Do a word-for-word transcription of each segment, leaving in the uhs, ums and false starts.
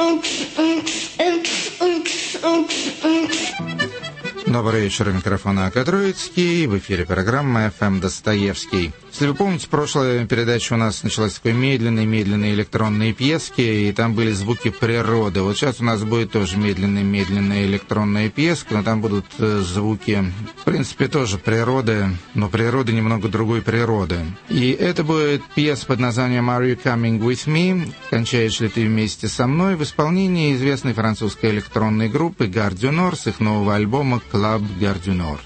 Добрый вечер, микрофон АК Троицкий, в эфире программа эф эм Достоевский. Если вы помните, прошлая передача у нас началась с такой медленной-медленной электронной пьески, и там были звуки природы. Вот сейчас у нас будет тоже медленная-медленная электронная пьеска, но там будут звуки, в принципе, тоже природы, но природы немного другой природы. И это будет пьеса под названием «Are you coming with me?» «Кончаешь ли ты вместе со мной?» в исполнении известной французской электронной группы Gare du Nord с их нового альбома «Club Gare du Nord».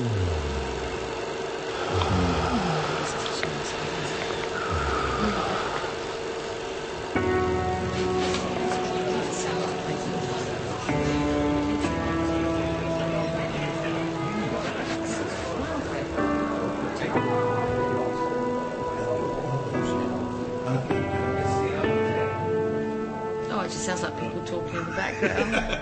It just sounds like people talking in the background.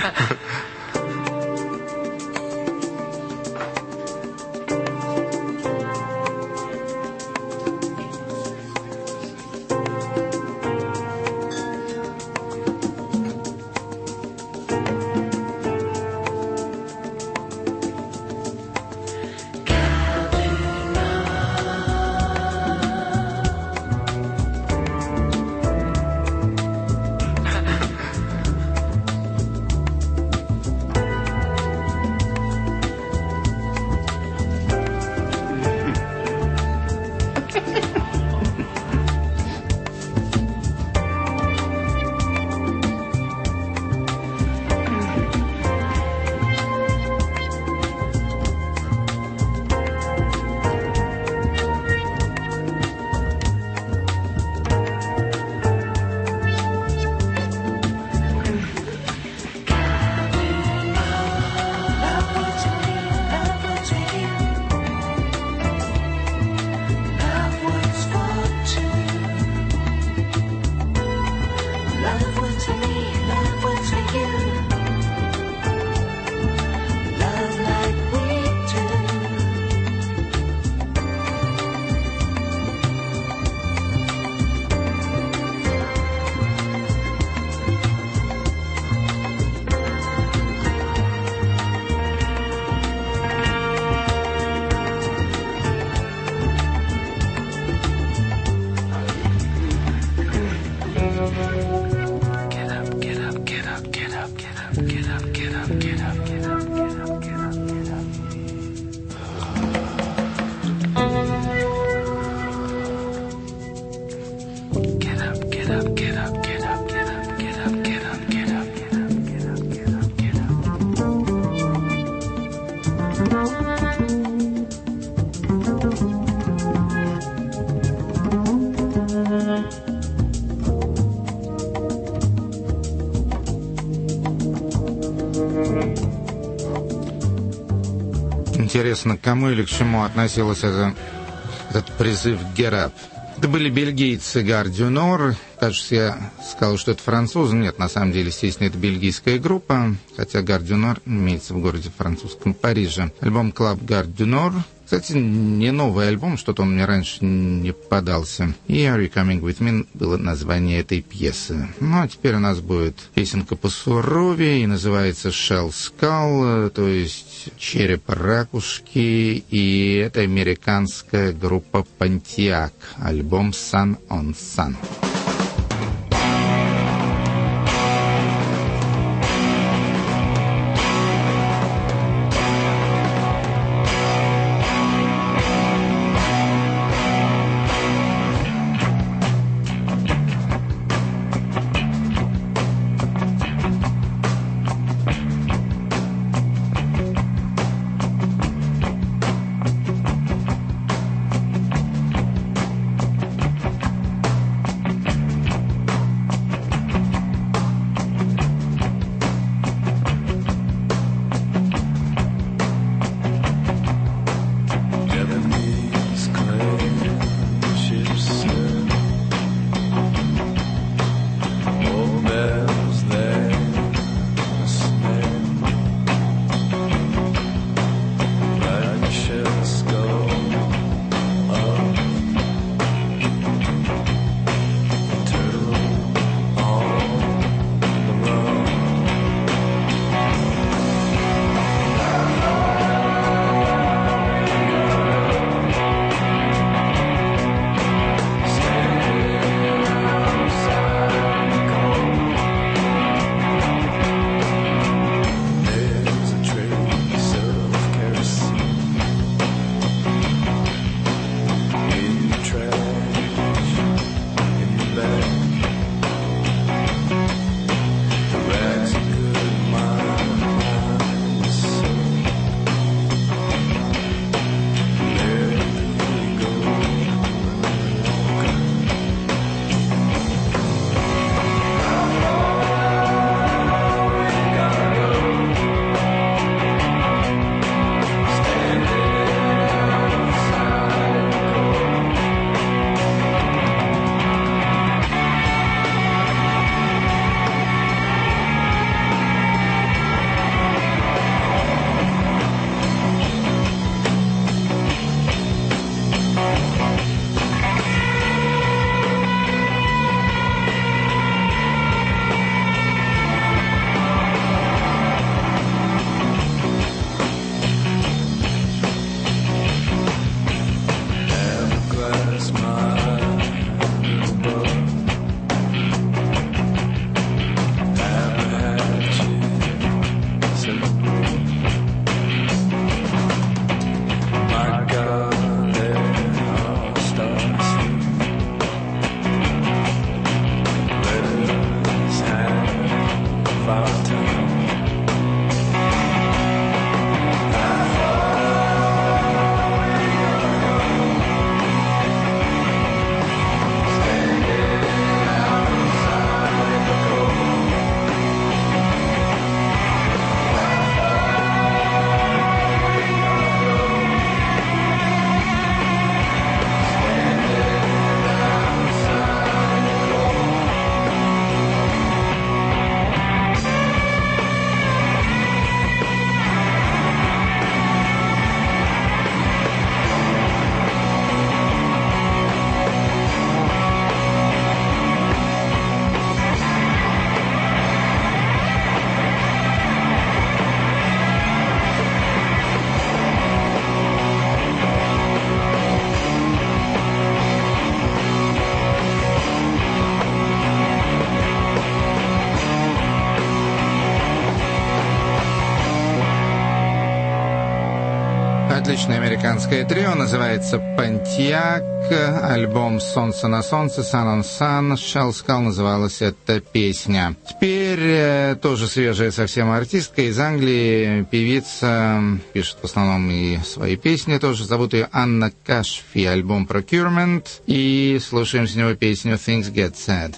Интересно, к кому или к чему относилась это, этот призыв «Get up»? Это были бельгийцы Gare du Nord. Кажется, я сказал, что это французы. Нет, на самом деле, естественно, это бельгийская группа, хотя Gare du Nord имеется в городе французском Париже. Альбом Club Gare du Nord. Кстати, не новый альбом, что-то он мне раньше не попадался. И «Are you coming with me» было название этой пьесы. Ну, а теперь у нас будет песенка посуровее, и называется «Shell Skull», то есть «Череп ракушки», и это американская группа Pontiac, альбом «Sun on Sun». Отличное американское трио, называется «Пантьяк». Альбом «Солнце на солнце», «Sun on Sun», «Shall Skull» называлась эта песня. Теперь э, тоже свежая совсем артистка из Англии, певица, пишет в основном и свои песни тоже. Зовут ее Анна Кашфи, альбом «Procurement». И слушаем с него песню «Things Get Sad».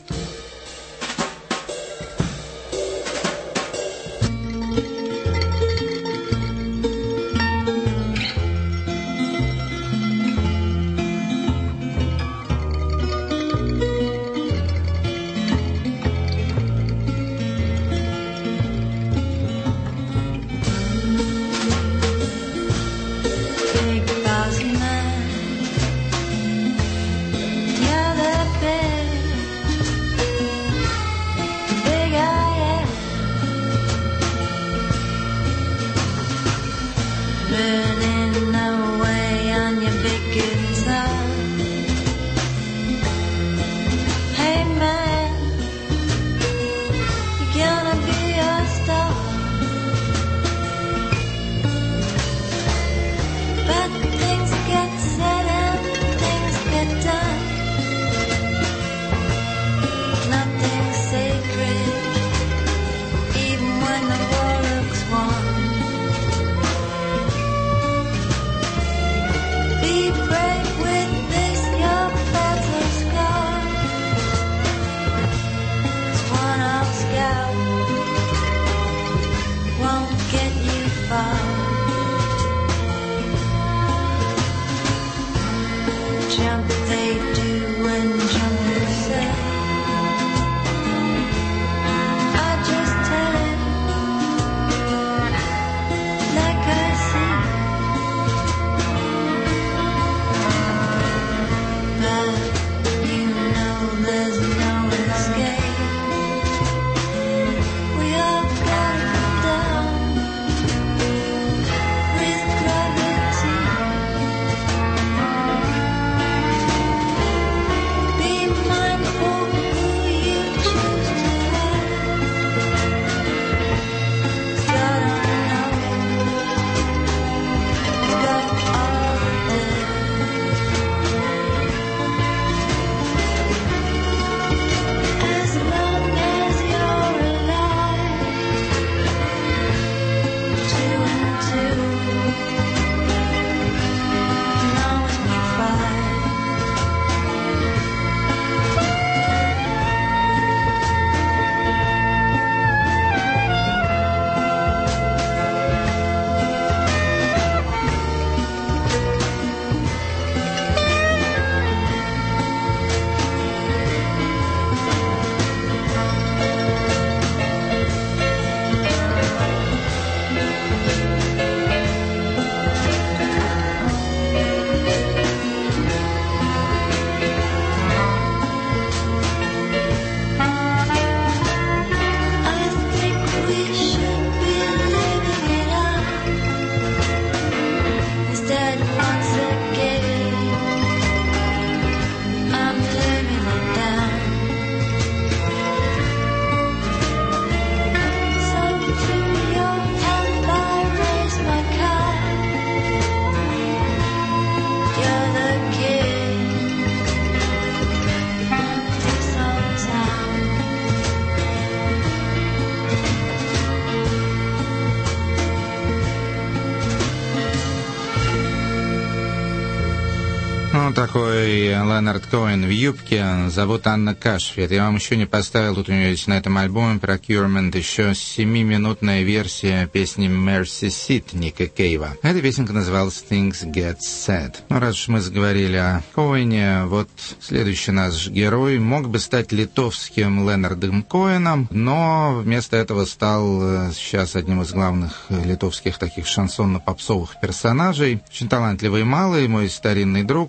Такой Леонард Коэн в юбке, зовут Анна Кашфи. Я вам еще не поставил, тут у нее есть на этом альбоме Procurement еще семиминутная версия песни Mercy Seat Ника Кейва. Эта песенка называлась Things Get Sad. Ну, раз уж мы заговорили о Коэне, вот следующий наш герой мог бы стать литовским Ленардом Коэном, но вместо этого стал сейчас одним из главных литовских таких шансонно-попсовых персонажей. Очень талантливый малый, мой старинный друг Виргис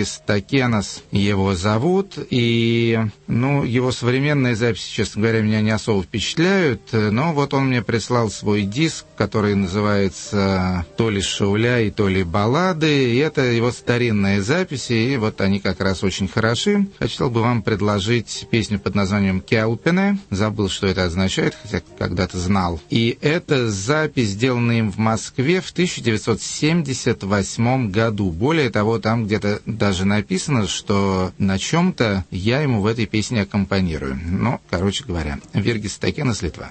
Виргис Такенос его зовут, и, ну, его современные записи, честно говоря, меня не особо впечатляют, но вот он мне прислал свой диск, который называется то ли «Шауляй», то ли «Баллады», и это его старинные записи, и вот они как раз очень хороши. Хотел бы вам предложить песню под названием «Келпене», забыл, что это означает, хотя когда-то знал. И это запись, сделанная им в Москве в тысяча девятьсот семьдесят восьмом году. Более того, там где-то даже написано, что на чем-то я ему в этой песне аккомпанирую. Ну, короче говоря, Виргис Такенос, Литва.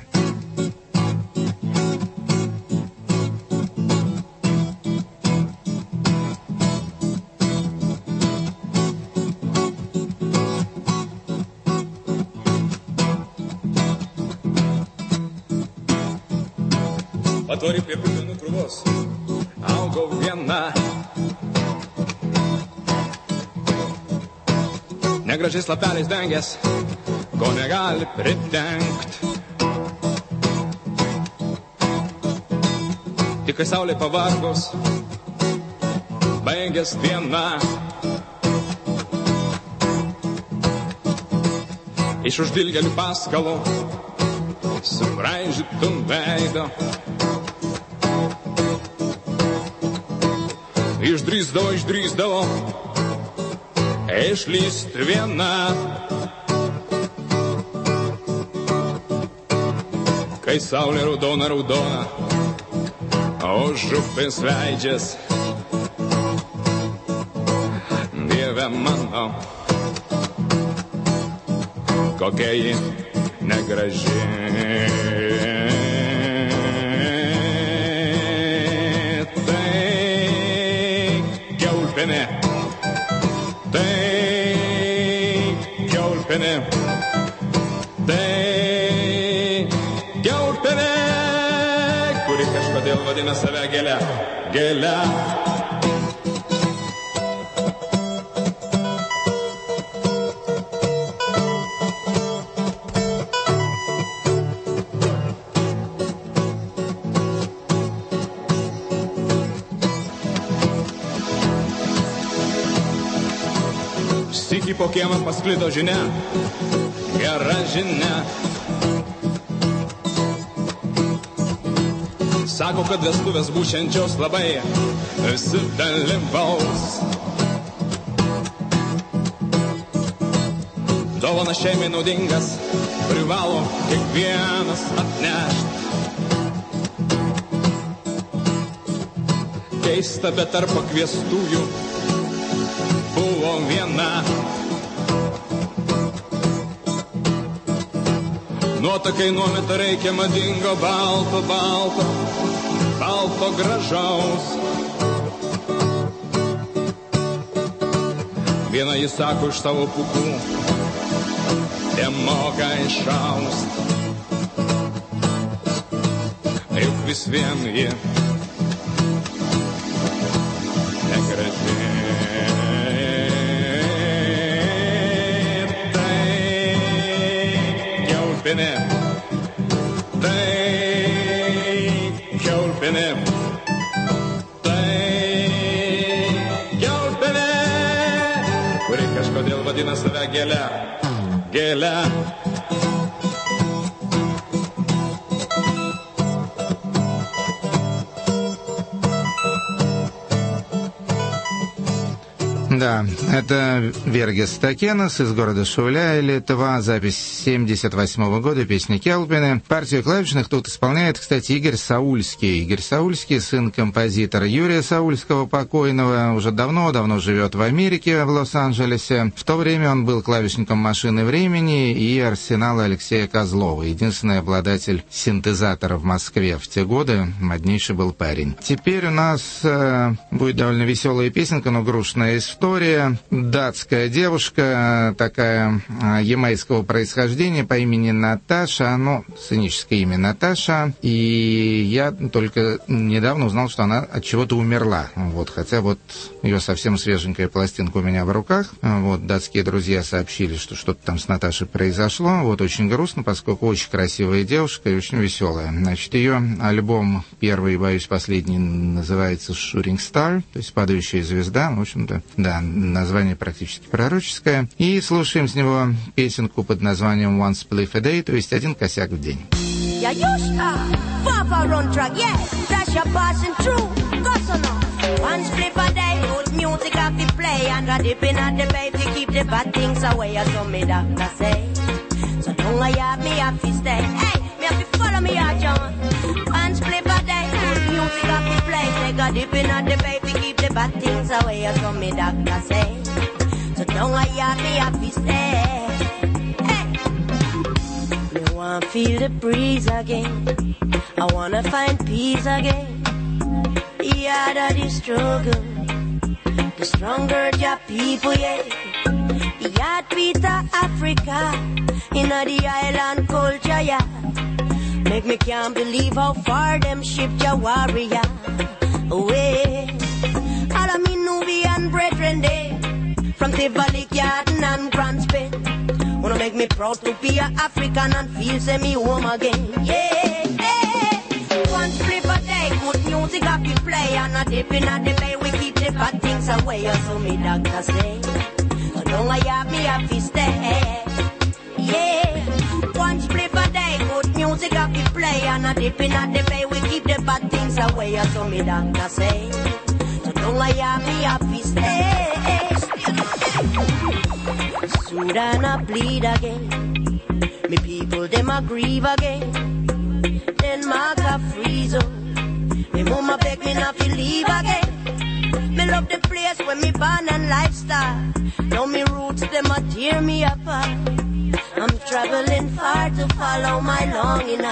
Patori prie putinų krūvos augo viena. Negražiais lapeliais dengęs, ko negali pridengt. Tik kai saulė pavargus, baigęs diena. Iš uždilgelių paskalų subraižytų veido Išdrįsdavo, išdrįsdavo išlyst viena. Kai saulė raudona, raudona, už upės leidžias. Dieve mano, kokia ji negraži. Tai kiaulpienė, tai kiaulpienė, kuri kažkodėl vadina save gėle, gėle. Sykį po kiemą pasklido žinia, gera žinia. Sako, kad vestuvės būšiančios labai visi dalyvaus. Dovana šeimai naudingas, privalo kiekvienas atnešt. Keista, bet tarp pakviestųjų buvo viena. Nuotakai nuometa reikia madingo balto, balto, balto gražaus. Viena jis sako iš savo pūkų, te moka išaust. Juk vis vien ji negraži. Tai kiaulpienė, tai kiaulpienė, kuri kažkodėl vadina save gėle, gėle. Да, это Виргис Такенос из города Шауляй, Литва, запись семьдесят восьмого года, песня «Келпене». Партию клавишных тут исполняет, кстати, Игорь Саульский. Игорь Саульский, сын композитора Юрия Саульского, покойного, уже давно-давно живет в Америке, в Лос-Анджелесе. В то время он был клавишником «Машины времени» и «Арсенала» Алексея Козлова, единственный обладатель синтезатора в Москве в те годы, моднейший был парень. Теперь у нас э, будет довольно веселая песенка, но грустная история. Датская девушка, такая ямайского происхождения по имени Наташа, ну, сценическое имя Наташа, и я только недавно узнал, что она от чего-то умерла, вот, хотя вот ее совсем свеженькая пластинка у меня в руках, вот, датские друзья сообщили, что что-то там с Наташей произошло, вот, очень грустно, поскольку очень красивая девушка и очень веселая. Значит, ее альбом первый, боюсь, последний, называется «Shooting Star», то есть «Падающая звезда», в общем-то, да. название практически пророческое. И слушаем с него песенку под названием «One Spliff a Day», то есть «Один косяк в день». One split a day, good music have to play, and a dipping at the bay to keep the bad things away, as some me doctor say. So don't I have me have to stay. Hey, me have to follow me out, John. One split a day, good music have to play, take a dipping at the bay to keep the bad things away, as some me doctor say. So don't I have me have to stay. Hey, me want feel the breeze again. I wanna find peace again. The harder the struggle, the stronger your people, yeah. The heartbeat of Africa, in the island culture, yeah. Make me can't believe how far them shipped your warrior away. All of me Nubian brethren, they from Tivoli, Yarden and Grand Spain. Wanna make me proud to be an African and feel say me home again, yeah, yeah. One flip a day, good music have to play, and a dip in the bay, we keep the bad things away, or so me doctor say. So don't I have me have to stay, yeah. One flip a day, good music have to play, and a dip in the bay, we keep the bad things away, or so me doctor say. So don't I have me have to stay. Sudan a bleed again, me people them a grieve again. Denmark a freeze up. Me mama beg me not to leave again. Me love the place where me born and lifestyle. Now me roots them a tear me apart. I'm traveling far to follow my longing.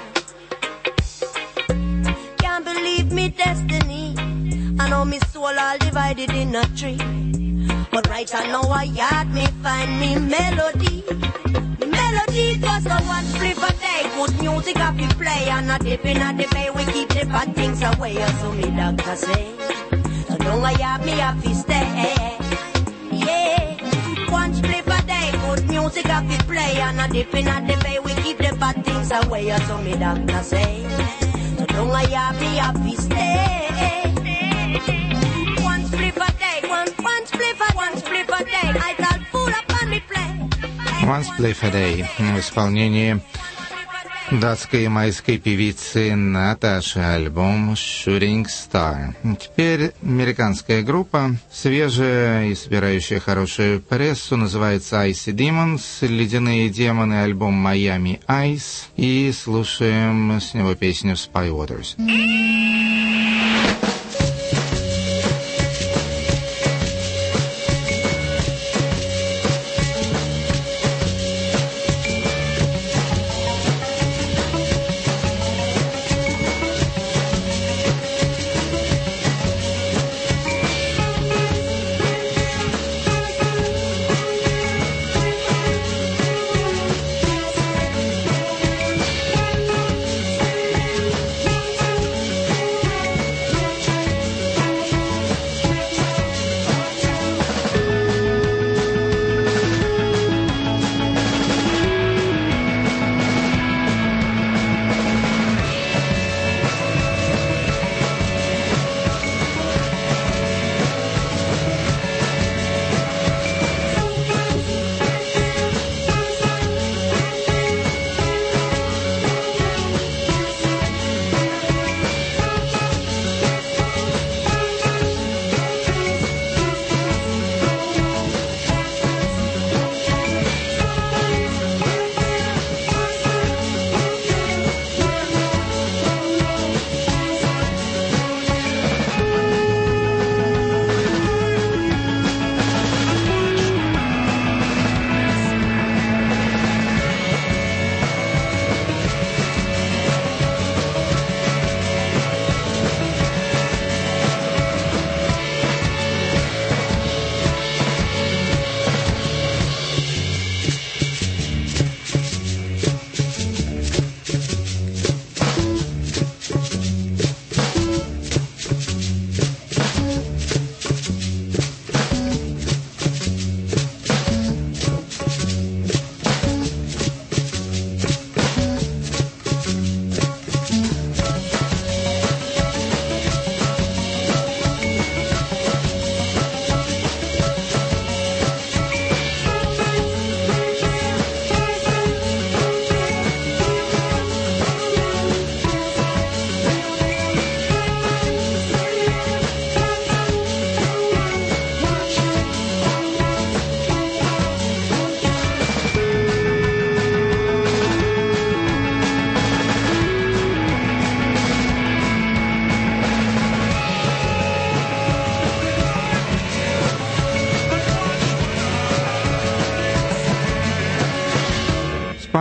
Can't believe me destiny. I know me soul all divided in a tree. But right I know I yard me find me melody. Melody cause the one flip a day, good music have to play, and a dip in the bay, we keep the bad things away, so me doctor say. So don't I have me have to stay, yeah. One flip a day, good music have to play, and a dip in the bay, we keep the bad things away, so me doctor say. So don't I have me have to stay. One flip a day, one, one flip a, one flip a day, I thought full up on me play. «One Spliff a Day» в исполнении датской и майской певицы Наташи, альбом «Shooting Star». Теперь американская группа, свежая и собирающая хорошую прессу, называется Icy Demons, «Ледяные демоны», альбом «Miami Ice», и слушаем с него песню «Spy Waters».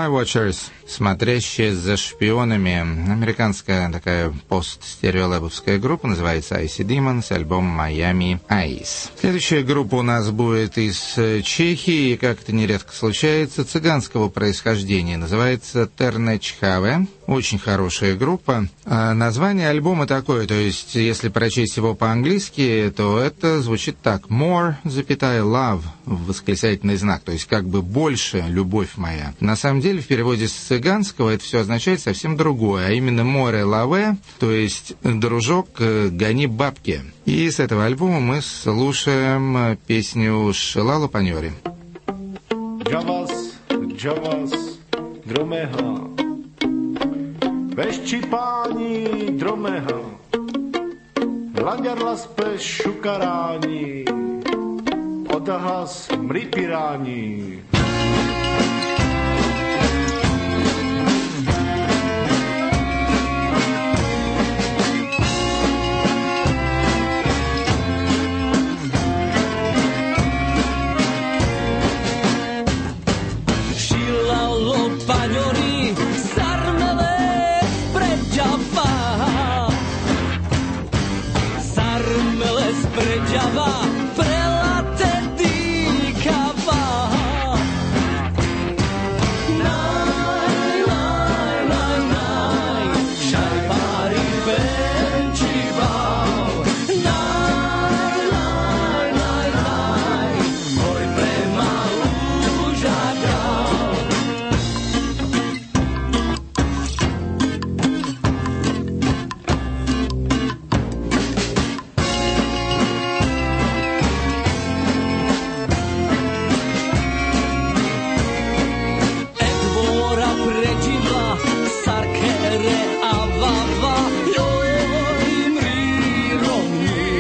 Spy Watchers, смотрящие за шпионами. Американская такая пост-стереолэбовская группа, называется Icy Demons, альбом Miami Ice. Следующая группа у нас будет из Чехии, как это нередко случается, цыганского происхождения. Называется Тернечхаве. Очень хорошая группа. А название альбома такое, то есть, если прочесть его по-английски, то это звучит так: More, запятая, love, восклицательный знак, то есть как бы больше, любовь моя. На самом деле, в переводе с цыганского это все означает совсем другое, а именно море лаве, то есть дружок, гони бабки. И с этого альбома мы слушаем песню «Шелало паньори». Джавас, Джавас, Дромеха, Veščipání dromeha, Laďarla speš šukarání, Odahas mripirání. Šilalo paňorí, sarmele sprečava, sarmele sprečava, prelate dýkava. Naj, naj, naj, naj, šajbári venčival. Naj, naj, naj, naj, môj premalú žadal. Edvora pređiva, sarkere avava, joj mrirovni.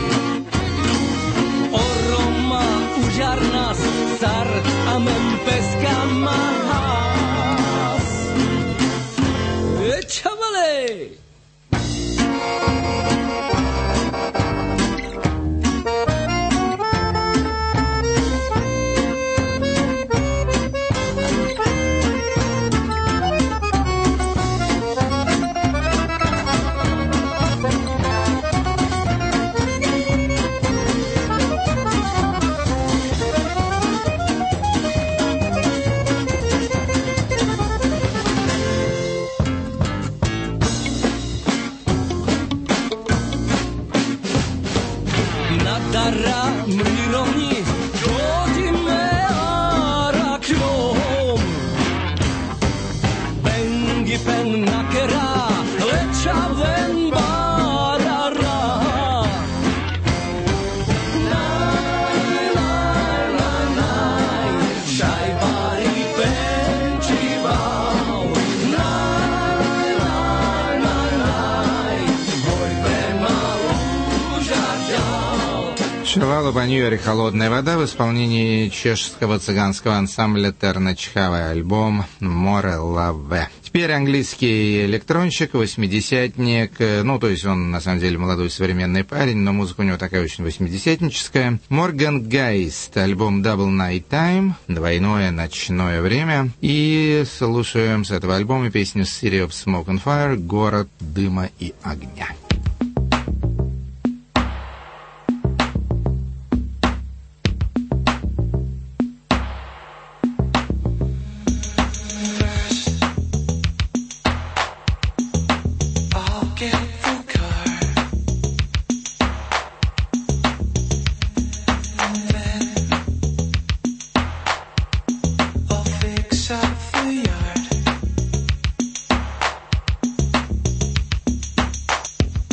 Oroma užarnas, sar amem peska mahas. E čavale! Nadara mrirovni, dođime araknom. Bengi pen nakera, lečaven barara. Naj, naj, naj, naj, šajbari penčival. Naj, naj, naj, naj, môj premalú žadal. «Шелало паньори. Холодная вода» в исполнении чешского цыганского ансамбля Тернечхаве, альбом «Море лаве». Теперь английский электронщик, восьмидесятник, ну, то есть он, на самом деле, молодой современный парень, но музыка у него такая очень восьмидесятническая. Морган Гайст, альбом «Double Night Time», двойное ночное время. И слушаем с этого альбома песню «City of Smoke and Fire», «Город дыма и огня». I'll get the car, and then I'll fix up the yard.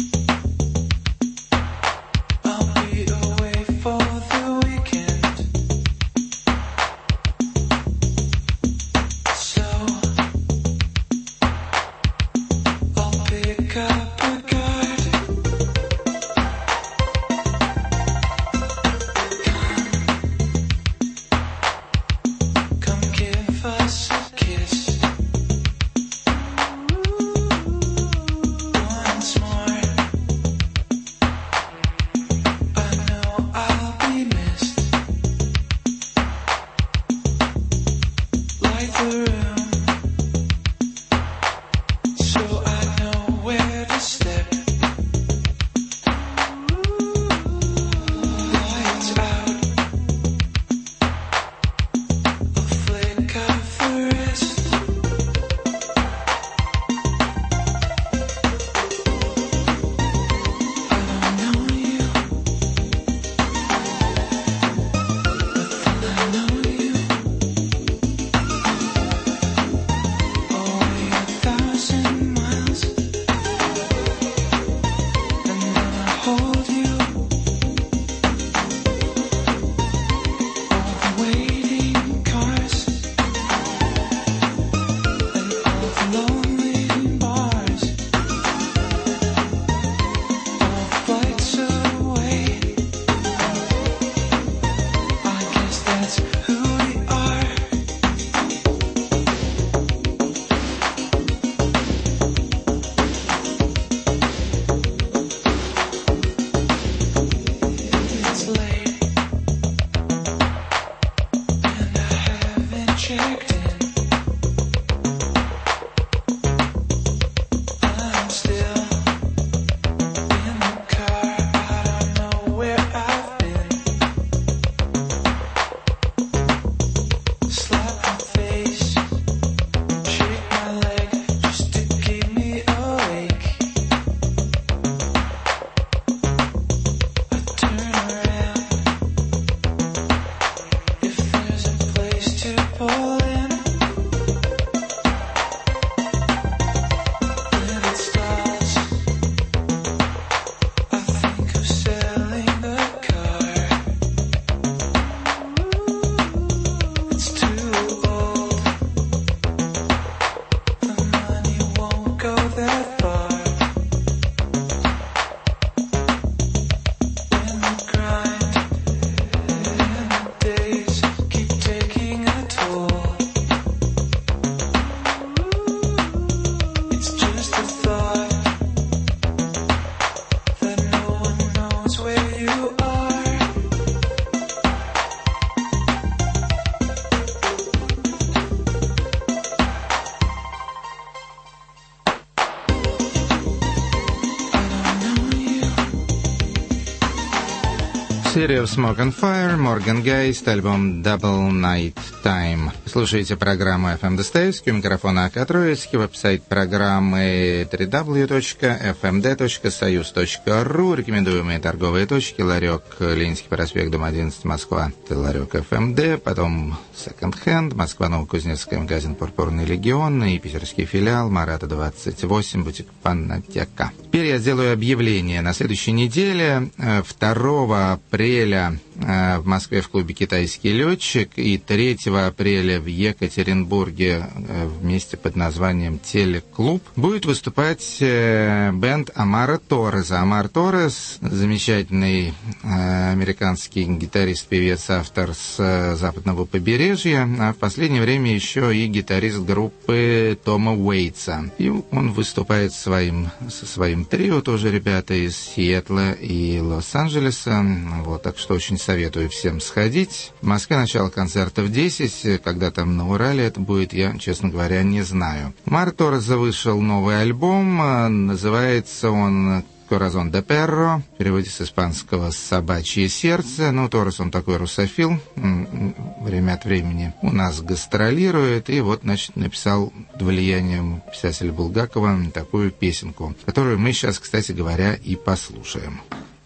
City of Smoke and Fire, Morgan Geist, альбом Double Night Time. Слушайте программу эф эм Достоевский, у микрофона А К Троицкий, веб-сайт программы дабл ю дабл ю дабл ю точка эф эм дэ точка союз точка ру, рекомендуемые торговые точки, ларек Ленинский проспект, дом одиннадцать, Москва, ларек эф эм дэ, потом Second Hand, Москва, Новокузнецкая, магазин Пурпурный легион и питерский филиал Марата двадцать восемь, бутик Панатека. Теперь я сделаю объявление. На следующей неделе, второго апреля, в Москве в клубе «Китайский летчик» и третьего апреля в Екатеринбурге в месте под названием «Телеклуб» будет выступать бэнд Амара Торреса. Амар Торрес — замечательный американский гитарист, певец, автор с западного побережья, а в последнее время еще и гитарист группы Тома Уэйтса. И он выступает своим, со своим трио, тоже ребята из Сиэтла и Лос-Анджелеса. Вот, так что очень советую всем сходить. В Москве начало концерта в десять, когда там на Урале это будет, я, честно говоря, не знаю. Амар Торреса вышел новый альбом, называется он «Коразон де Перро», в переводе с испанского «Собачье сердце». Ну, Торрес, он такой русофил, время от времени у нас гастролирует, и вот, значит, написал под влиянием писателя Булгакова такую песенку, которую мы сейчас, кстати говоря, и послушаем.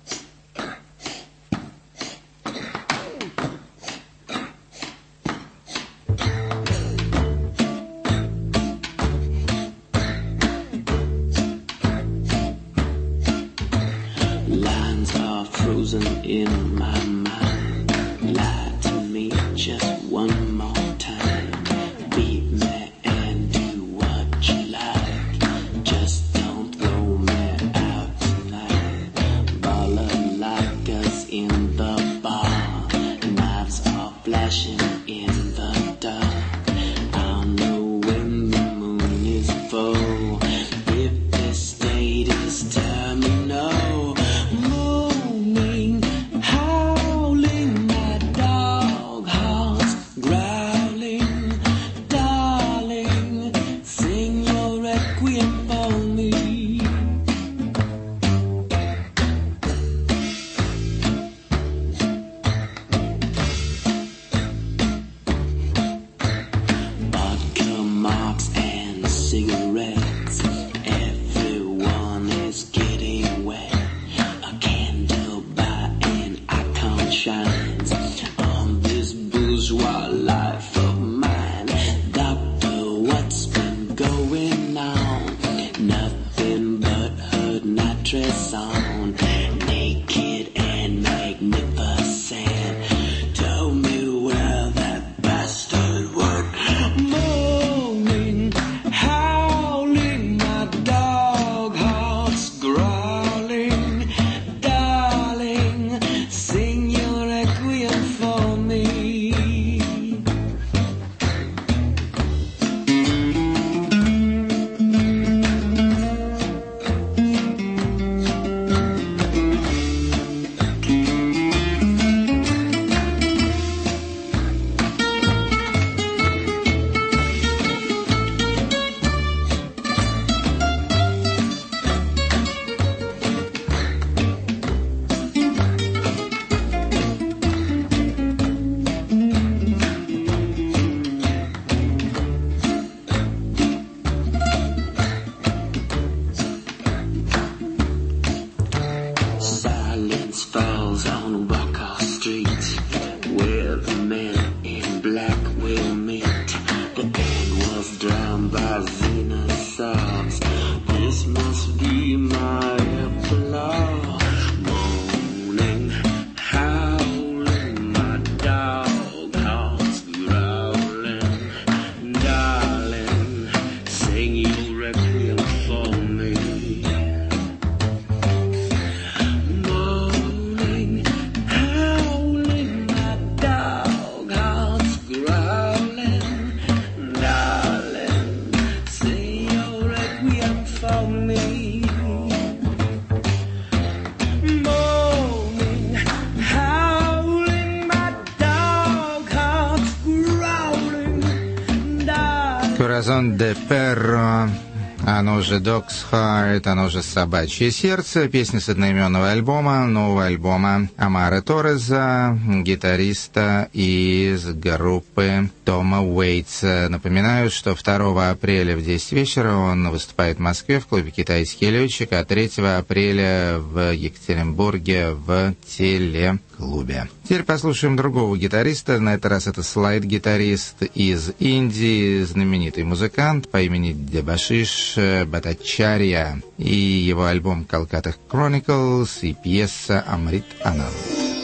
In my mind, lie to me just one more time. Beat me and do what you like. Just don't throw me out tonight. Baller like us in the bar. Knives are flashing in the dark. I know when the moon is full. If the state is terminal. «Коразон де Перро», Оно же Dog's Heart, оно же Собачье сердце, песня с одноименного альбома, нового альбома Амара Торреса, гитариста из группы Тома Уэйтса. Напоминаю, что второго апреля в десять вечера он выступает в Москве в клубе «Китайский летчик», а третьего апреля в Екатеринбурге в телеклубе. Теперь послушаем другого гитариста. На этот раз это слайд-гитарист из Индии, знаменитый музыкант по имени Дебашиш Бхаттачарья, и его альбом «Calcutta Chronicles» и пьеса «Амрит Ананд».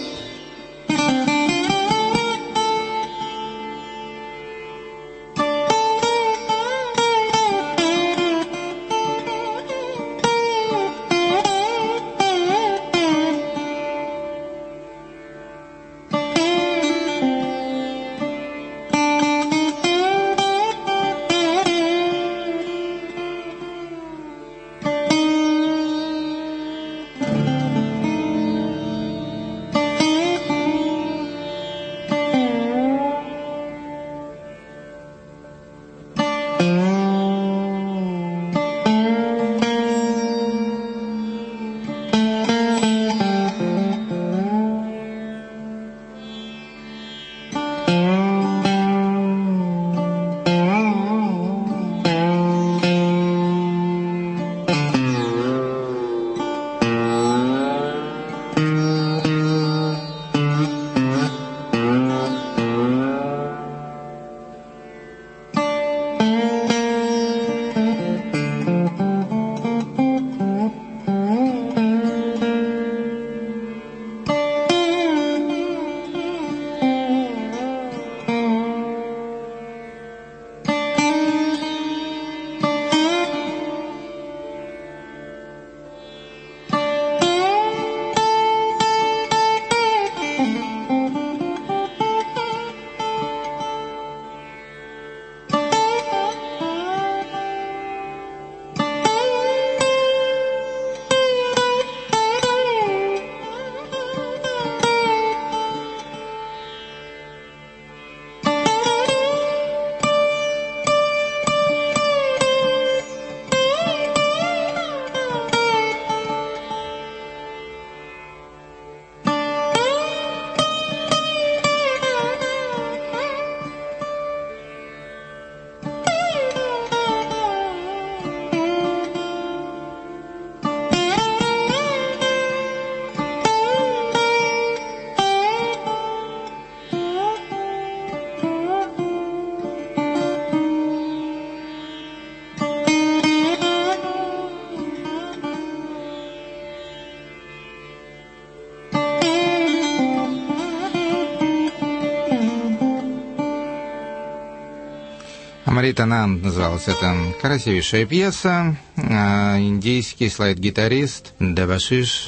Амрит Ананд называлась эта красивейшая пьеса. Индийский слайд-гитарист Дебашиш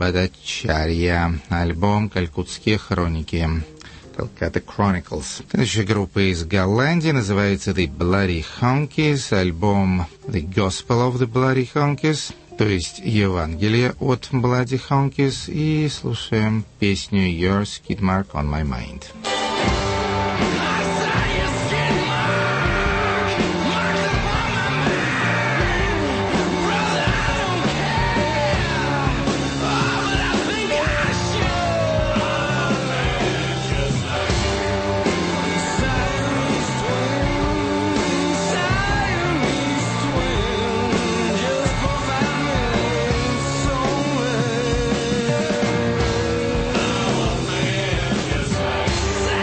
Бхаттачарья. Альбом «Калькутские хроники». Calcutta Chronicles. Следующая группа из Голландии называется The Bloody Honkies. Альбом The Gospel of the Bloody Honkies, то есть Евангелие от Bloody Honkies. И слушаем песню Your Skid Mark on My Mind. Say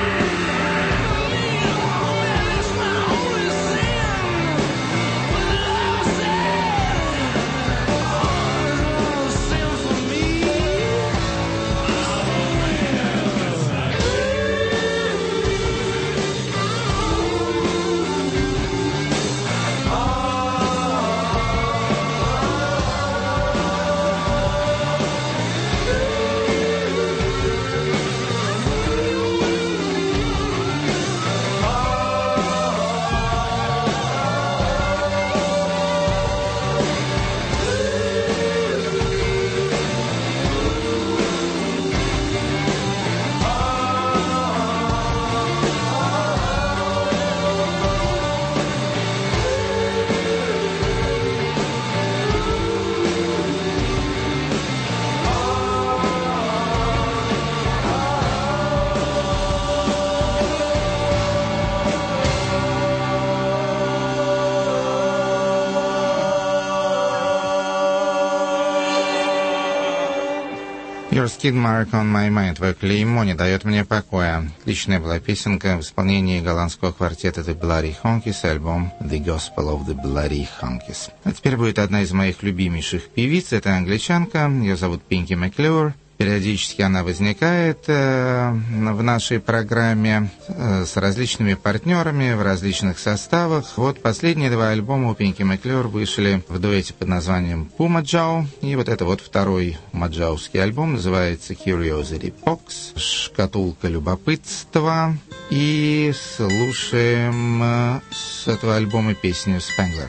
Your skid mark on my mind, твое клеймо не дает мне покоя. Отличная была песенка в исполнении голландского квартета The Bloody Honkies, альбом The Gospel of the Bloody Honkies. А теперь будет одна из моих любимейших певиц, это англичанка, ее зовут Пинки Маклюр. Периодически она возникает э, в нашей программе э, с различными партнерами в различных составах. Вот последние два альбома у Пинки Маклюр вышли в дуэте под названием Puma Jaw. И вот это вот второй маджауский альбом, называется Curiosity Box, шкатулка любопытства. И слушаем э, с этого альбома песню Spangler.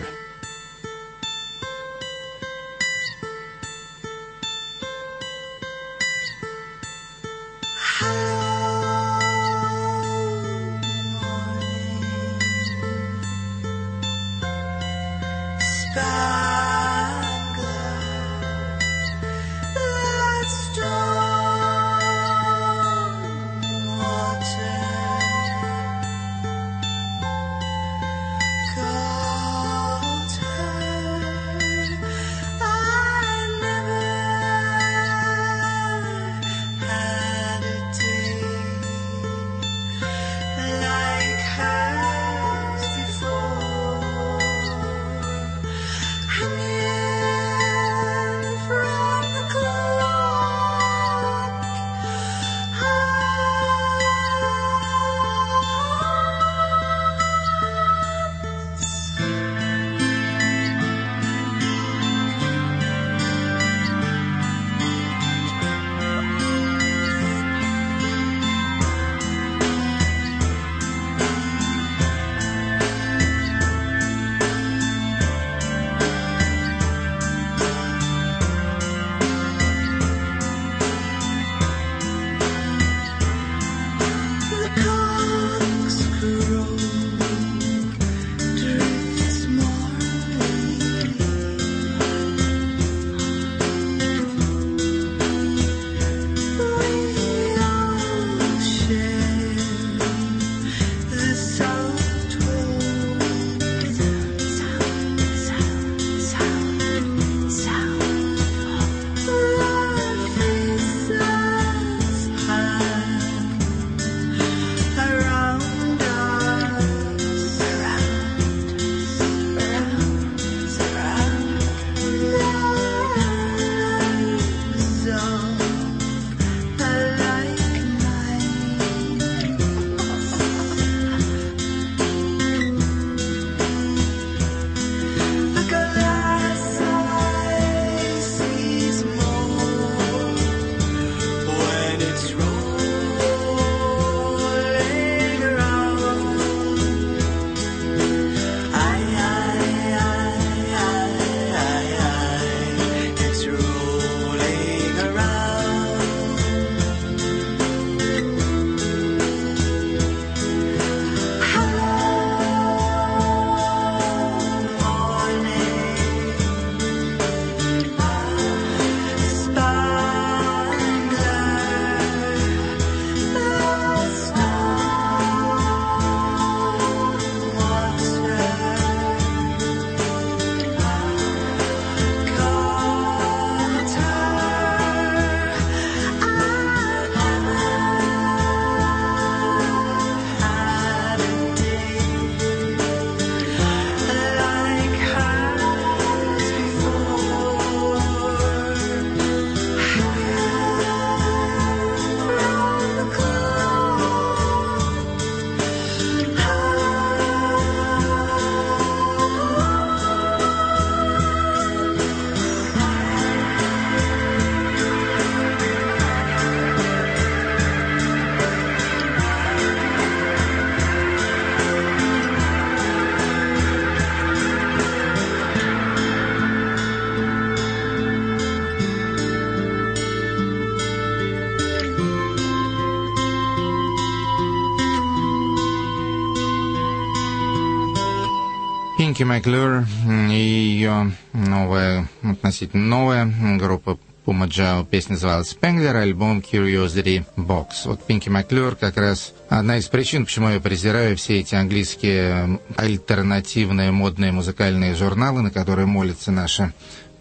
Пинки Маклюр и ее новая, относительно новая группа Puma Jaw, песня называлась Spangler, альбом Curiosity Box. Вот Пинки Маклюр как раз одна из причин, почему я презираю все эти английские альтернативные модные музыкальные журналы, на которые молятся наши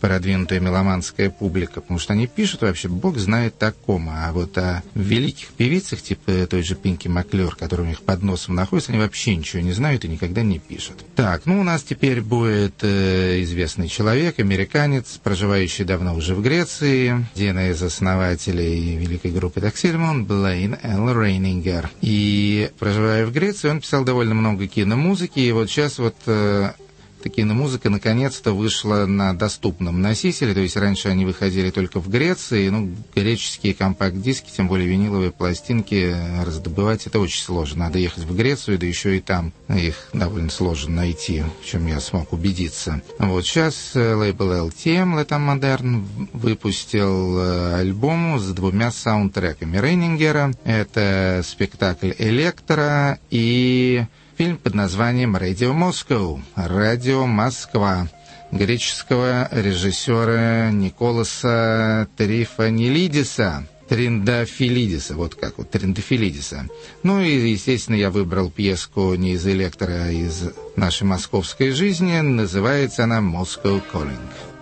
продвинутая меломанская публика, потому что они пишут вообще бог знает о ком, а вот о великих певицах, типа той же Пинки Маклёр, которые у них под носом находятся, они вообще ничего не знают и никогда не пишут. Так, ну у нас теперь будет э, известный человек, американец, проживающий давно уже в Греции, один из основателей великой группы Таксидемон, Блейн Л. Рейнингер. И, проживая в Греции, он писал довольно много киномузыки, и вот сейчас вот... Э, киномузыка наконец-то вышла на доступном носителе, то есть раньше они выходили только в Греции, ну, греческие компакт-диски, тем более виниловые пластинки, раздобывать это очень сложно. Надо ехать в Грецию, да еще и там их довольно сложно найти, в чем я смог убедиться. Вот сейчас лейбл эл ти эм Latam Modern выпустил альбом с двумя саундтреками Рейнингера. Это спектакль «Электро» и... фильм под названием «Radio Moscow» – «Радио Москва» греческого режиссера Николаса Трифонилидиса, Триндафилидиса, вот как вот, Триндафилидиса. Ну и, естественно, я выбрал пьеску не из «Электро», а из нашей московской жизни. Называется она «Moscow Calling».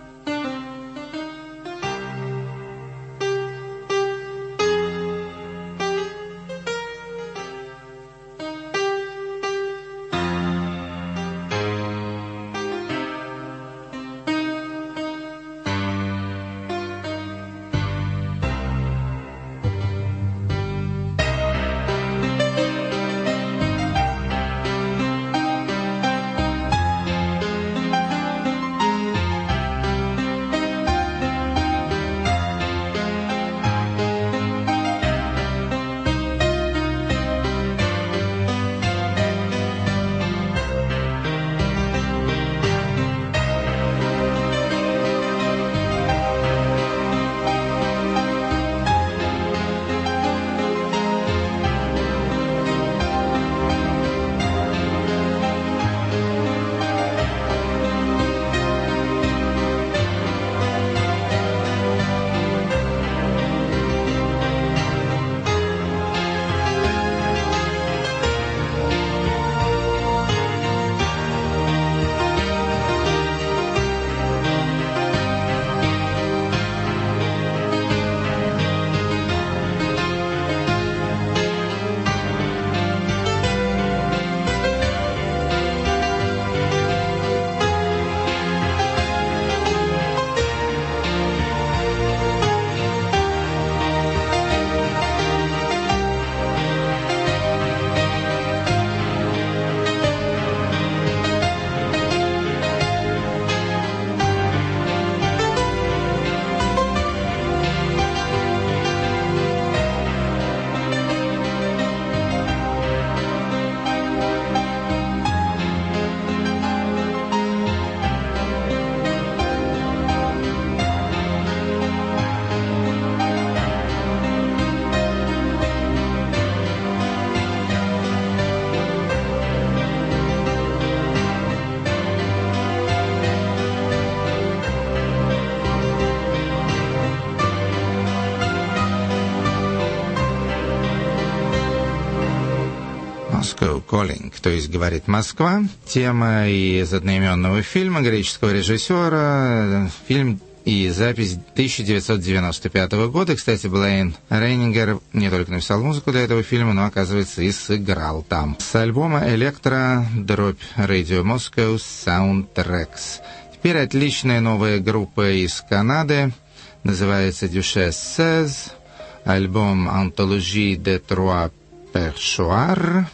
Moscow Calling, то есть говорит Москва. Тема из одноименного фильма греческого режиссера. Фильм и запись тысяча девятьсот девяносто пятого года. Кстати, Блейн Рейнингер не только написал музыку для этого фильма, но, оказывается, и сыграл там. С альбома «Электро», дробь Radio Moscow Soundtracks. Теперь отличная новая группа из Канады. Называется Duchesse Says. Альбом «Anthologie de Trois Perchoirs».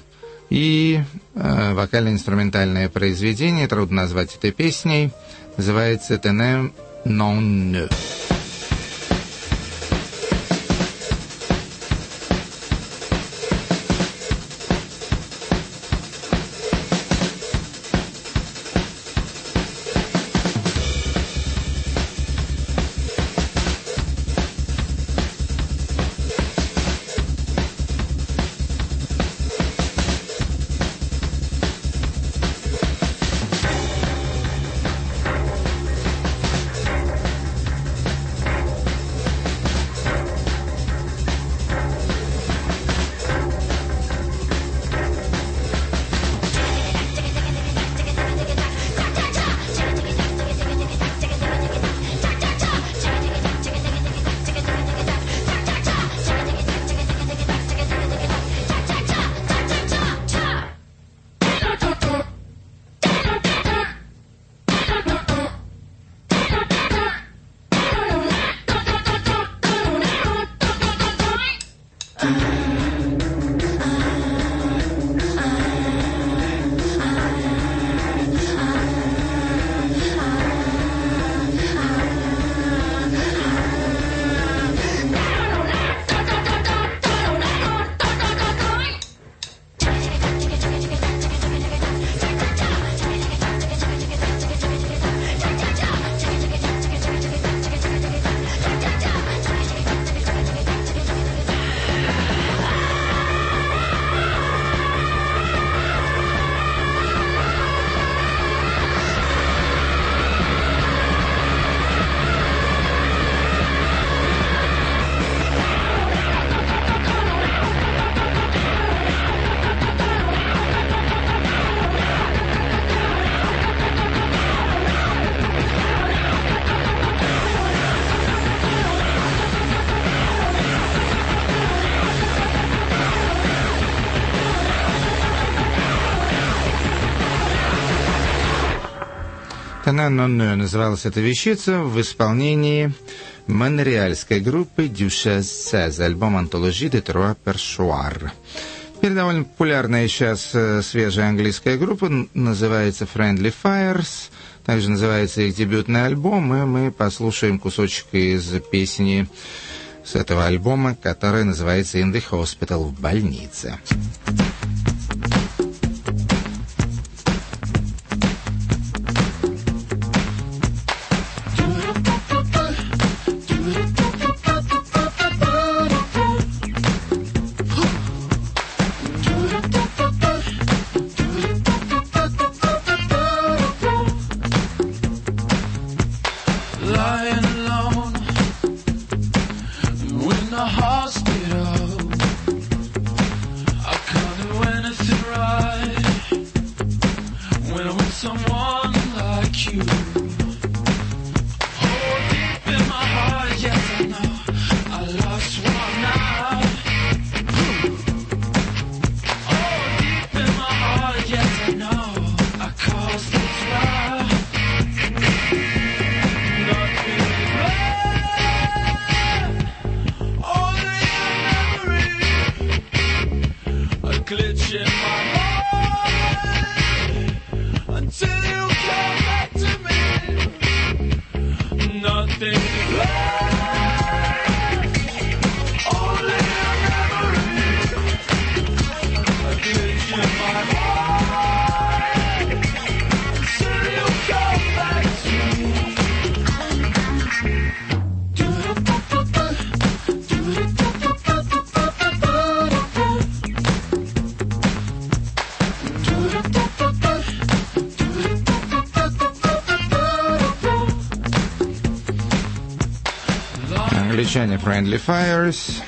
И э, вокально-инструментальное произведение, трудно назвать этой песней, называется «Tenem non ne». «Canal non ne» называлась эта вещица в исполнении монреальской группы Duchesse seize, альбом «Anthologie de trois perchoirs». Теперь довольно популярная сейчас свежая английская группа, называется Friendly Fires, также называется их дебютный альбом, и мы послушаем кусочек из песни с этого альбома, которая называется «In the Hospital», в больнице. Lying alone in the hospital, I can't do anything right when I'm with someone like you. Oh, deep in my heart, yes I know I lost one night. Oh, deep in my heart, yes I know I caused this right. Glitch in my mind until you come back to me. Nothing to learn, only a memory. A glitch in my mind until you come back to me. Англичане Friendly Fires.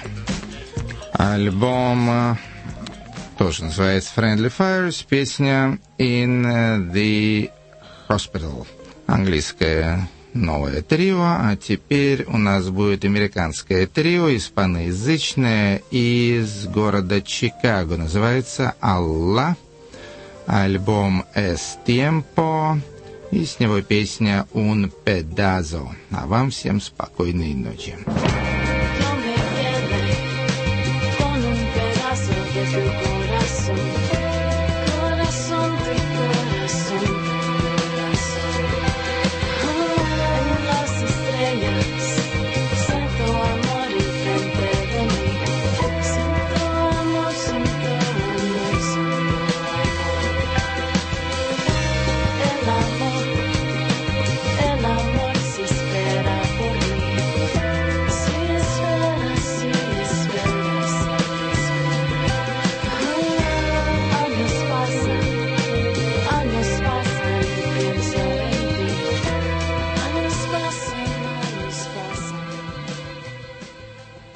Альбом тоже называется Friendly Fires. Песня In the Hospital. Английское новое трио. А теперь у нас будет американское трио, испаноязычное, из города Чикаго. Называется «Алла». Альбом «Es Tiempo». И с него песня «Un Pedazo». А вам всем спокойной ночи.